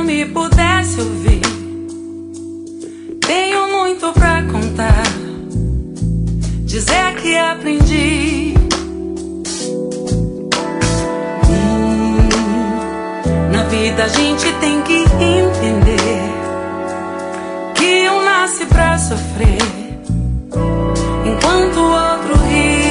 me pudesse ouvir. Tenho muito pra contar, dizer que aprendi. Na vida a gente tem que entender que um nasce pra sofrer, enquanto o outro ri.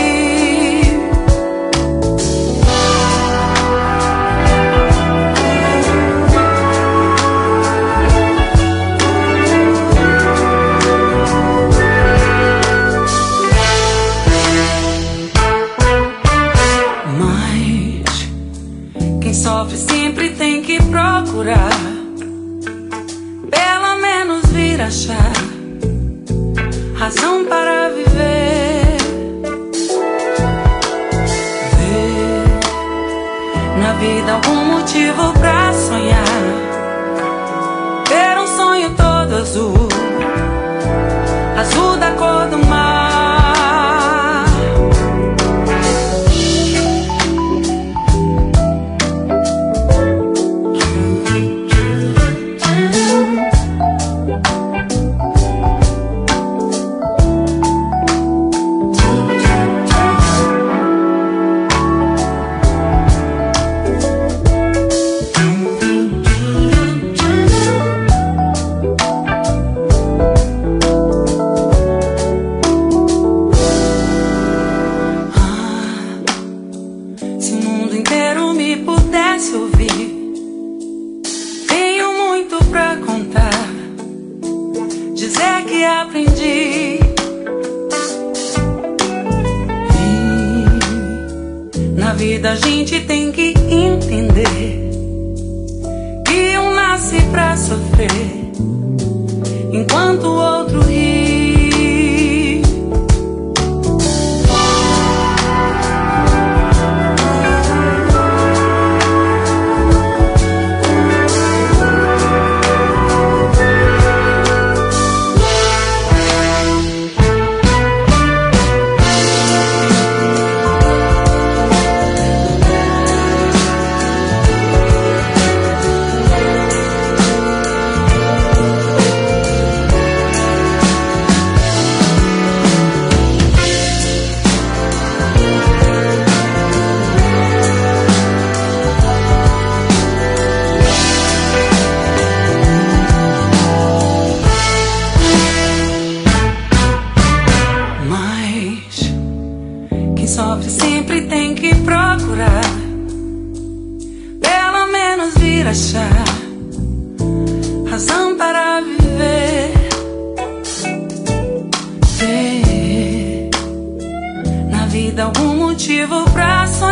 Quem sofre sempre tem que procurar, pelo menos vir achar razão para viver. Ver na vida algum motivo pra sonhar, ter um sonho todo azul, azul da cor do mar. Se o mundo inteiro me pudesse ouvir, tenho muito pra contar, dizer que aprendi. Na vida a gente tem que entender que um nasce pra sofrer, enquanto o outro ri. Quem sofre sempre tem que procurar, pelo menos vir achar razão para viver. Ter na vida algum motivo pra sonhar,